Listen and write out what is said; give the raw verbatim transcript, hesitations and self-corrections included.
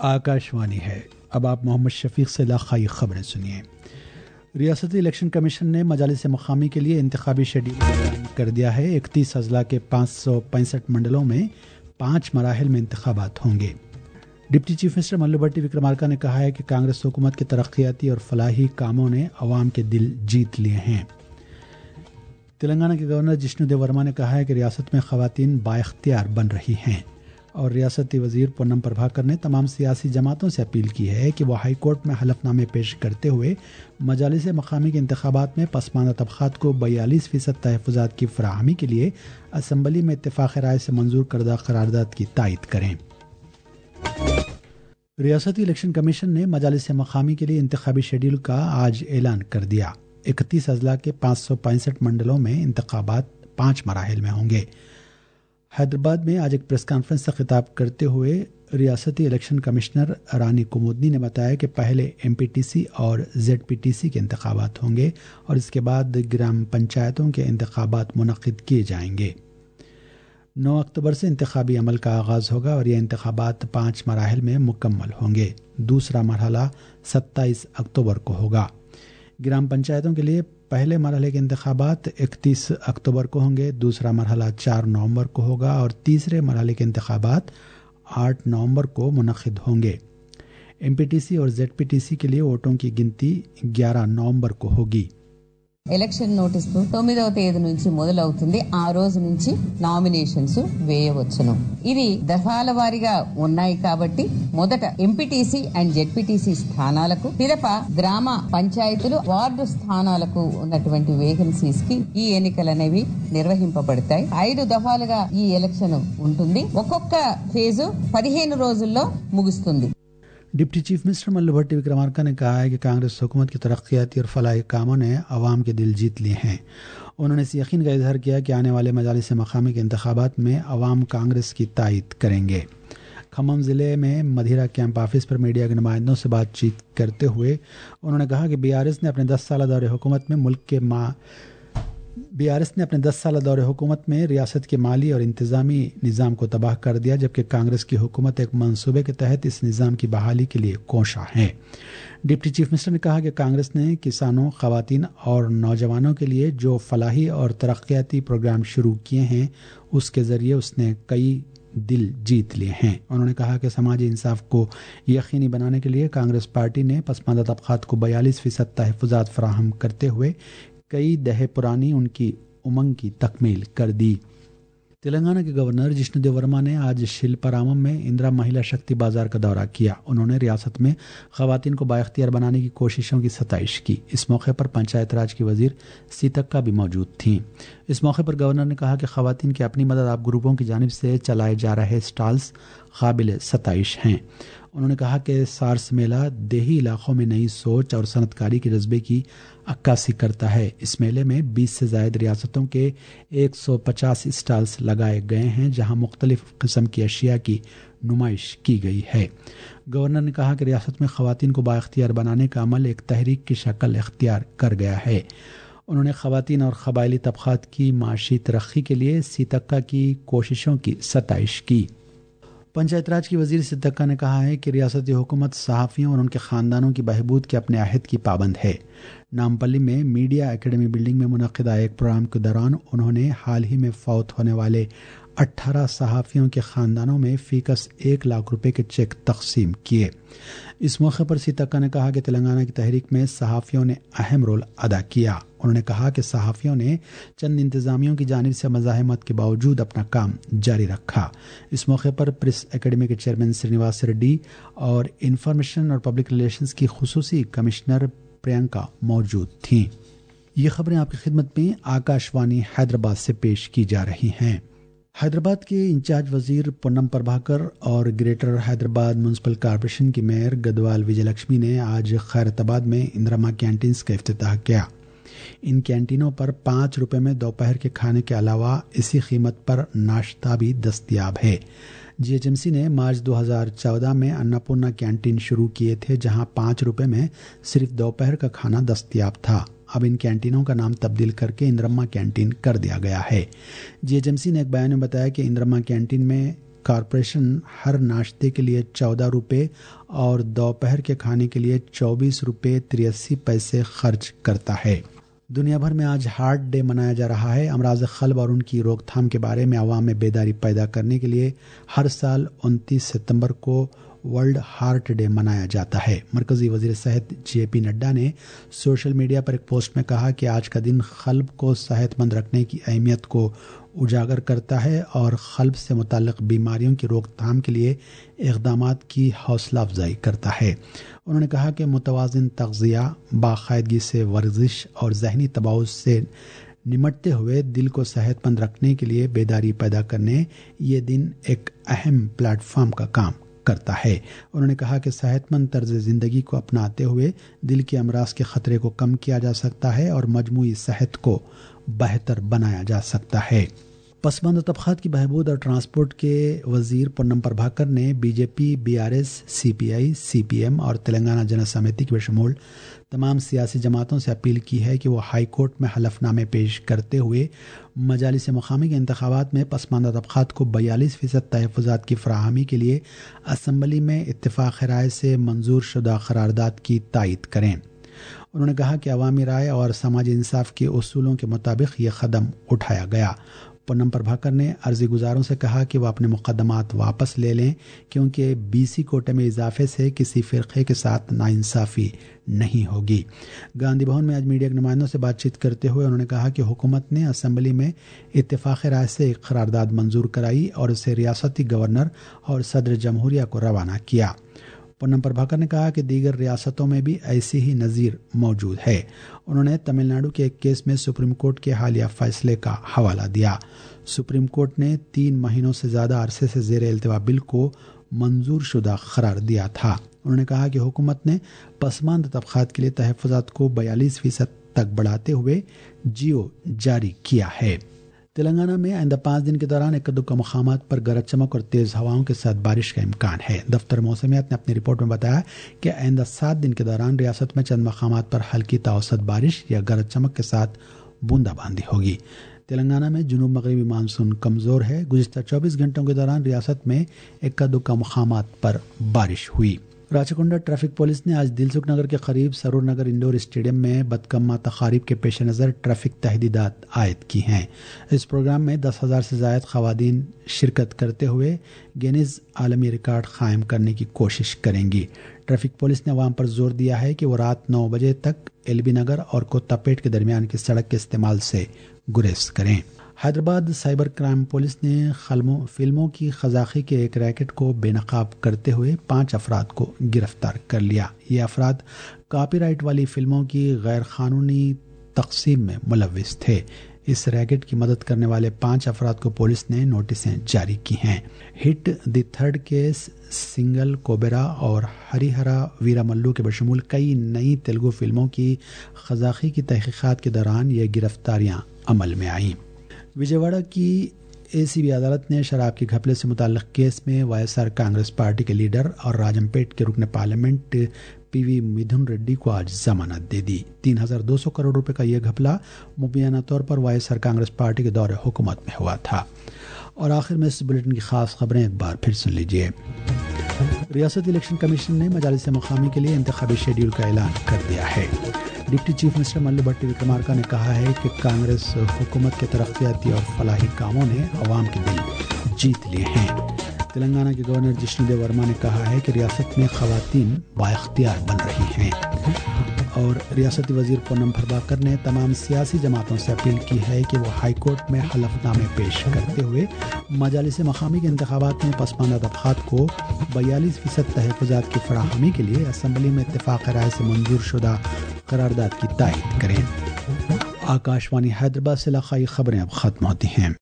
आकाशवाणी है। अब आप मोहम्मद शफीक से इलाकाई खबरें सुनिए। रियासती इलेक्शन कमीशन ने मजालिस मकामी के लिए इंतखाबी शेड्यूल जारी कर दिया है। इकतीस अजला के पाँच सौ पैंसठ मंडलों में पाँच मराहिल में इंतखाबात होंगे। Deputy chief minister Mallu Bhatti Vikramarka ने कहा है कि कांग्रेस हुकूमत के तरक्याती और फलाही कामों ने अवाम के दिल जीत लिए हैं। तेलंगाना के गवर्नर जिष्णुदेव वर्मा ने कहा है कि रियासत में खवातीन बाइख्तियार बन रही हैं और रियासती वजीर पूनम प्रभाकर ने तमाम सियासी जमातों से अपील की है कि वह हाई कोर्ट में हलफनामे पेश करते हुए मजालिस मकामी के इंतखाबात में पसमानदा तबकात को बयालीस फीसद तहफ़्फ़ुज़ात की फराहमी के लिए असम्बली में इत्तेफ़ाक़ राय से मंजूर करदा करारदाद की तायद करें। रियासती इलेक्शन कमीशन ने मजालिस मकामी के लिए इंतखाबी शेड्यूल का आज ऐलान कर दिया। इकतीस अजला के पाँच सौ पैंसठ मंडलों में इंतखाबात पाँच मराहिल में होंगे। हैदराबाद में आज एक प्रेस कॉन्फ्रेंस से खिताब करते हुए रियासती इलेक्शन कमिश्नर रानी कुमुदनी ने बताया कि पहले एमपीटीसी और जेडपीटीसी के इंतखाबात होंगे और इसके बाद ग्राम पंचायतों के इंतखाबात मुनक्किद किए जाएंगे। नौ अक्टूबर से इंतखाबी अमल का आगाज़ होगा और ये इंतखाबात पाँच मराहिल में मुकम्मल होंगे। दूसरा मरहला सत्ताईस अक्टूबर को होगा। ग्राम पंचायतों के लिए पहले मरहले के इंतखाबात इकतीस अक्टूबर को होंगे, दूसरा मरहला चार नवंबर को होगा और तीसरे मरहले के इंतखाबात आठ नवंबर को मुनक्किद होंगे। एमपीटीसी और जेडपीटीसी के लिए वोटों की गिनती ग्यारह नवंबर को होगी। ఎలక్షన్ నోటీస్ తొమ్మిదవ తేదీ నుంచి మొదలవుతుంది। ఆ రోజు నుంచి నామినేషన్స్ వేయవచ్చును। ఇది దఫాల వారీగా ఉన్నాయి కాబట్టి మొదట ఎంపీటీసీ అండ్ జెడ్పీటీసీ స్థానాలకు, పిదప గ్రామ పంచాయతీలు, వార్డు స్థానాలకు ఉన్నటువంటి వేకెన్సీస్ కి ఈ ఎన్నికలనేవి నిర్వహింపబడతాయి। ఐదు దఫాలుగా ఈ ఎలక్షన్ ఉంటుంది। ఒక్కొక్క ఫేజు పదిహేను రోజుల్లో ముగుస్తుంది। Deputy chief minister Mallu Bhatti Vikramarka ने कहा है कि कांग्रेस हुकूमत की तरक्याती और फलाही कामों ने अवाम के दिल जीत लिए हैं। उन्होंने इस यकीन का इजहार किया कि आने वाले मजालिस मकामी के इंतखाबात में अवाम कांग्रेस की तायद करेंगे। खम्मम ज़िले में मधिरा कैंप ऑफिस पर मीडिया के नुमाइंदों से बातचीत करते हुए उन्होंने कहा कि बीआरएस ने अपने दस साल दौरे हुकूमत में मुल्क के मा बीआरएस ने अपने दस साल दौरे हुकूमत में रियासत के माली और इंतज़ामी निज़ाम को तबाह कर दिया, जबकि कांग्रेस की हुकूमत एक मंसूबे के तहत इस निज़ाम की बहाली के लिए कोशा है। डिप्टी चीफ मिनिस्टर ने कहा कि कांग्रेस ने किसानों, ख़वातीन और नौजवानों के लिए जो फलाही और तरक्याती प्रोग्राम शुरू किए हैं उसके ज़रिए उसने कई दिल जीत लिए हैं। उन्होंने कहा कि समाजी इंसाफ को यकीनी बनाने के लिए कांग्रेस पार्टी ने पसमानदा तबकात को बयालीस फीसद तहफ़्फ़ुज़ात फराहम करते हुए कई दहे पुरानी उनकी उमंग की तकमील कर दी। तेलंगाना के गवर्नर जिष्णुदेव वर्मा ने आज शिल्पारामम में इंदिरा महिला शक्ति बाजार का दौरा किया। उन्होंने रियासत में खवातीन को बाइख्तियार बनाने की कोशिशों की सताइश की। इस मौके पर पंचायत राज की वजीर सीतक्का भी मौजूद थीं। इस मौके पर गवर्नर ने कहा कि खवातीन की अपनी मदद आप ग्रुपों की जानिब से चलाए जा रहे स्टॉल्स काबिल सताइश हैं। उन्होंने कहा कि सार्स मेला देही इलाकों में नई सोच और सनतकारी के जज्बे की अक्कासी करता है। इस मेले में बीस से ज़ायद रियासतों के एक सौ पचास स्टॉल्स लगाए गए हैं, जहां मुख्तलिफ किस्म की अशिया की नुमाइश की गई है। गवर्नर ने कहा कि रियासत में खवातीन को बाइख्तियार बनाने का अमल एक तहरीक की शक्ल इख्तियार कर गया है। उन्होंने खवातीन और कबायली तबकात की माशी तरक्की के लिए सीतक्का की कोशिशों की सताइश की। पंचायत राज की वजीर सिद्दक्का ने कहा है कि रियासती हुकूमत सहाफ़ियों और उनके ख़ानदानों की बहबूद के अपने अहद की पाबंद है। नामपल्ली में मीडिया एकेडमी बिल्डिंग में मुनक़िदा एक प्रोग्राम के दौरान उन्होंने हाल ही में फौत होने वाले अठारह सहाफ़ियों के ख़ानदानों में फ़ीकस एक लाख रुपए के चेक तकसीम किए। इस मौके पर सीतक्का ने कहा कि तेलंगाना की तहरीक में सहाफ़ियों ने अहम रोल अदा किया। उन्होंने कहा कि सहाफ़ियों ने चंद इंतज़ामियों की जानिब से मज़ाहमत के बावजूद अपना काम जारी रखा। इस मौके पर प्रेस एकेडमी के चेयरमैन श्रीनिवास रेड्डी और इंफॉर्मेशन और पब्लिक रिलेशंस की खुसूसी कमिश्नर प्रियंका मौजूद थीं। ये खबरें आपकी खिदमत में आकाशवाणी हैदराबाद से पेश की जा रही हैं। हैदराबाद के इंचार्ज वजीर पूनम प्रभाकर और ग्रेटर हैदराबाद म्यूनसिपल कॉरपोरेशन की मेयर गदवाल विजयलक्ष्मी ने आज खैरताबाद में इंदिरा कैंटीन्स का इफ्तिताह किया। इन कैंटीनों पर पाँच रुपए में दोपहर के खाने के अलावा इसी कीमत पर नाश्ता भी दस्तयाब है। जीएचएमसी ने मार्च दो हज़ार चौदह में अन्नपूर्णा कैंटीन शुरू किए थे, जहां पाँच रुपए में सिर्फ दोपहर का खाना दस्तयाब था। अब इन कैंटीनों का नाम तब्दील करके इंदिरा कैंटीन कर दिया गया है। जीएचएमसी ने एक बयान में बताया कि इंदिरा कैंटीन में کارپوریشن ہر ناشتے کے لیے چودہ روپے اور دوپہر کے کھانے کے لیے چوبیس روپے تریاسی پیسے خرچ کرتا ہے۔ دنیا بھر میں آج ہارٹ ڈے منایا جا رہا ہے۔ امراض قلب اور ان کی روک تھام کے بارے میں عوام میں بیداری پیدا کرنے کے لیے ہر سال انتیس ستمبر کو ورلڈ ہارٹ ڈے منایا جاتا ہے۔ مرکزی وزیر صحت جے پی نڈا نے سوشل میڈیا پر ایک پوسٹ میں کہا کہ آج کا دن قلب کو صحت مند رکھنے کی اہمیت کو اجاگر کرتا ہے اور قلب سے متعلق بیماریوں کی روک تھام کے لیے اقدامات کی حوصلہ افزائی کرتا ہے۔ انہوں نے کہا کہ متوازن تغذیہ، باقاعدگی سے ورزش اور ذہنی تباؤ سے نمٹتے ہوئے دل کو صحت مند رکھنے کے لیے بیداری پیدا کرنے یہ دن ایک اہم پلیٹ فارم کا کام کرتا ہے۔ انہوں نے کہا کہ صحت مند طرز زندگی کو اپناتے ہوئے دل کے امراض کے خطرے کو کم کیا جا سکتا ہے اور مجموعی صحت کو بہتر بنایا جا سکتا ہے۔ پسماندہ طبقات کی بہبود اور ٹرانسپورٹ کے وزیر پونم پربھاکر نے B J P, B R S, C P I, C P M اور تلنگانہ جن سمیتی کے بشمول تمام سیاسی جماعتوں سے اپیل کی ہے کہ وہ ہائی کورٹ میں حلف نامے پیش کرتے ہوئے مجالس مقامی کے انتخابات میں پسماندہ طبقات کو بیالیس فیصد تحفظات کی فراہمی کے لیے اسمبلی میں اتفاق رائے سے منظور شدہ قرارداد کی تائید کریں۔ انہوں نے کہا کہ عوامی رائے اور سماجی انصاف کے اصولوں کے مطابق یہ قدم اٹھایا گیا۔ پونم پربھاکر نے عرضی گزاروں سے کہا کہ وہ اپنے مقدمات واپس لے لیں کیونکہ بی سی کوٹے میں اضافے سے کسی فرقے کے ساتھ ناانصافی نہیں ہوگی۔ گاندھی بھون میں آج میڈیا کے نمائندوں سے بات چیت کرتے ہوئے انہوں نے کہا کہ حکومت نے اسمبلی میں اتفاق رائے سے ایک قرارداد منظور کرائی اور اسے ریاستی گورنر اور صدر جمہوریہ کو روانہ کیا۔ پونم پربھاکر نے کہا کہ دیگر ریاستوں میں بھی ایسی ہی نظیر موجود ہے۔ انہوں نے تمل ناڈو کے ایک کیس میں سپریم کورٹ کے حالیہ فیصلے کا حوالہ دیا۔ سپریم کورٹ نے تین مہینوں سے زیادہ عرصے سے زیر التوا بل کو منظور شدہ قرار دیا تھا۔ انہوں نے کہا کہ حکومت نے پسماندہ طبقات کے لیے تحفظات کو بیالیس فیصد تک بڑھاتے ہوئے جیو جاری کیا ہے۔ تلنگانہ میں آئندہ پانچ دن کے دوران ایک دو مقامات پر گرج چمک اور تیز ہواؤں کے ساتھ بارش کا امکان ہے۔ دفتر موسمیات نے اپنی رپورٹ میں بتایا کہ آئندہ سات دن کے دوران ریاست میں چند مقامات پر ہلکی تا اوسط بارش یا گرج چمک کے ساتھ بوندا باندی ہوگی۔ تلنگانہ میں جنوب مغربی مانسون کمزور ہے۔ گزشتہ چوبیس گھنٹوں کے دوران ریاست میں اکا دکا مقامات پر بارش ہوئی۔ راچکنڈا ٹریفک پولیس نے آج دلسکھ نگر کے قریب سرور نگر انڈور اسٹیڈیم میں بدکمہ تقاریب کے پیش نظر ٹریفک تحدیدات عائد کی ہیں۔ اس پروگرام میں دس ہزار سے زائد خواتین شرکت کرتے ہوئے گینیز عالمی ریکارڈ قائم کرنے کی کوشش کریں گی۔ ٹریفک پولیس نے عوام پر زور دیا ہے کہ وہ رات نو بجے تک ایل بی نگر اور کوتاپیٹ کے درمیان کی سڑک کے استعمال سے گریز کریں۔ حیدرآباد سائبر کرائم پولیس نے فلموں کی قزاقی کے ایک ریکٹ کو بے نقاب کرتے ہوئے پانچ افراد کو گرفتار کر لیا۔ یہ افراد کاپی رائٹ والی فلموں کی غیر قانونی تقسیم میں ملوث تھے۔ اس ریکٹ کی مدد کرنے والے پانچ افراد کو پولیس نے نوٹسیں جاری کی ہیں۔ HIT the third case, single cobra اور ہریہرا ویرا ملو کے بشمول کئی نئی تیلگو فلموں کی قزاقی کی تحقیقات کے دوران یہ گرفتاریاں عمل میں آئیں۔ وجے واڑہ کی اے سی بی عدالت نے شراب کے گھپلے سے متعلق کیس میں Y S R Congress party کے لیڈر اور راجم پیٹ کے رکن پارلیمنٹ پی وی مدھن ریڈی کو آج ضمانت دے دی۔ تین ہزار دو سو کروڑ روپے کا یہ گھپلا مبینہ طور پر Y S R Congress party کے دور حکومت میں ہوا تھا۔ اور آخر میں اس بلیٹن کی خاص خبریں ایک بار پھر سن لیجیے۔ ریاستی الیکشن کمیشن نے مجالس مقامی کے لیے انتخابی شیڈیول کا اعلان کر دیا ہے۔ ڈپٹی چیف منسٹر ملو بھٹی وکرمارکا نے کہا ہے کہ کانگریس حکومت کے ترقیاتی اور فلاحی کاموں نے عوام کے دل جیت لیے ہیں۔ تلنگانہ کے گورنر جشن دیو ورما نے کہا ہے کہ ریاست میں خواتین بااختیار بن رہی ہیں۔ اور ریاستی وزیر پونم پربھاکر نے تمام سیاسی جماعتوں سے اپیل کی ہے کہ وہ ہائی کورٹ میں حلف نامے پیش کرتے ہوئے مجالس مقامی کے انتخابات میں پسماندہ طبقات کو بیالیس فیصد تحفظات کی فراہمی کے لیے اسمبلی میں اتفاق رائے سے منظور شدہ قرارداد کی تائید کریں۔ آکاش وانی حیدرآباد سے علاقائی خبریں اب ختم ہوتی ہیں۔